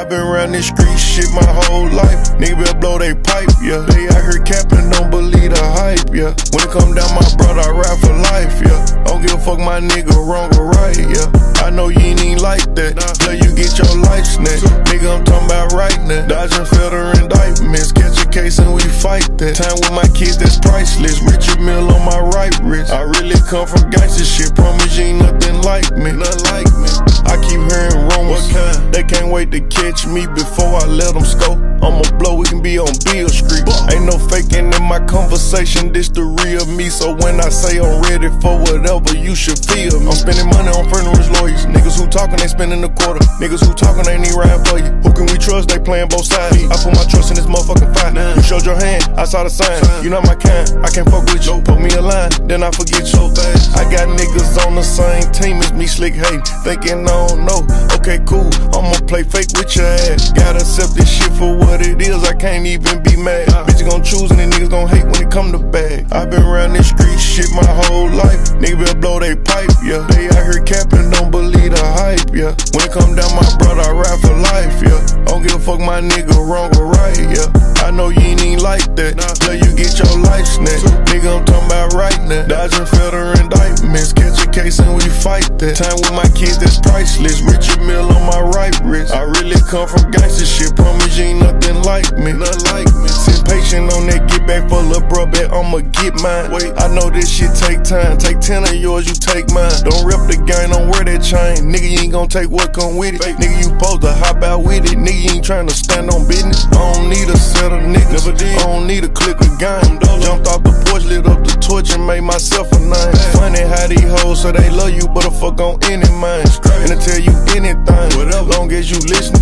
I been around this street shit my whole life. Nigga better blow they pipe, yeah. They out here capping, don't believe the hype, yeah. When it come down my brother, I ride for life, yeah. Don't give a fuck my nigga wrong or right, yeah. I know you ain't even like that, till you get your life snatched. Nigga, I'm talking about right now. Dodging federal indictments, catch a case and we fight that. Time with my kids, that's priceless. Richard Mill on my right wrist. I really come from gangsta shit, promise you ain't nothing like me. Nothing like me. I keep hearing rumors, they can't wait to catch me before I let them scope. I'ma blow, we can be on Beale Street. Ain't no faking in my conversation, this the real me. So when I say I'm ready for whatever, you should feel me. I'm spending money on funerals, lawyers. Niggas who talking, they spending a quarter. Niggas who talking, they need riding for you. Who can we trust? They playing both sides. I put my trust in this motherfucking fight. You showed your hand, I saw the sign. You not my kind, I can't fuck with you. Put me a line, then I forget you. I got niggas on the same team as me, slick hate, thinking I don't know. Okay, cool, I'ma play fake with your ass. Gotta accept this shit for what it is, I can't even be mad. Bitch gon' choose and the niggas gon' hate when it come to bag. I been around this street shit my whole life. Nigga better blow they pipe, yeah. They out here capping, don't believe the hype, yeah. When it come down my brother, I ride for life, yeah. Don't give a fuck my nigga wrong or right, yeah. I know you ain't even like that, till you get your life snatched. Nigga, I'm talking about right now. Dodging federal indictments, catch a case and we fight that. Time with my kids, that's priceless. Richard Mill on my right wrist. I really come from gangsta shit, promise you ain't nothing like me. Nothing like me. Sit patient on that get back for lil' bruh, bet I'ma get mine. Wait, I know this shit take time. Take 10 of yours, you take mine. Don't rep the gang, don't wear that chain. Nigga, you ain't gon' take what come with it. Nigga, you supposed to hop out with it. Nigga, you ain't tryna stand on business. I don't need a set of niggas. I don't need a click of game. Jumped off the porch, lit up the torch and made myself a name. Funny how these hoes say they love you, but a fuck on any mind. And I tell you anything, long as you listening.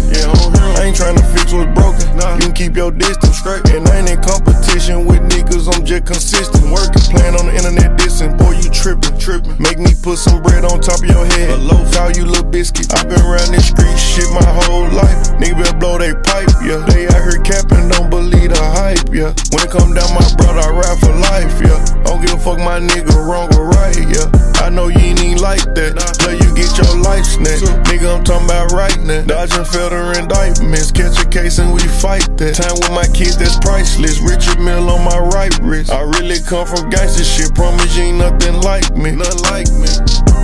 I ain't tryna fix what's broken. You can keep your distance straight. And I ain't in competition with niggas, I'm just consistent. Working, playing on the internet dissing. Boy, you trippin'. Make me put some bread on top of your head. Call you Lil Biscuit. I been around this street shit my whole life. Nigga better blow they pipe, yeah. They out here capping, don't believe the hype, yeah. When it come down my brother, I ride for life, yeah. Don't give a fuck my nigga wrong or right, yeah. I know you ain't even like that, till you get your life snatched. Nigga, I'm talking about right now. Dodging federal indictments, catch a case and we fight that. Time with my kids, that's priceless. Richard Mill on my right wrist. I really come from gangsta shit, promise you ain't nothing like me. Nothing like me.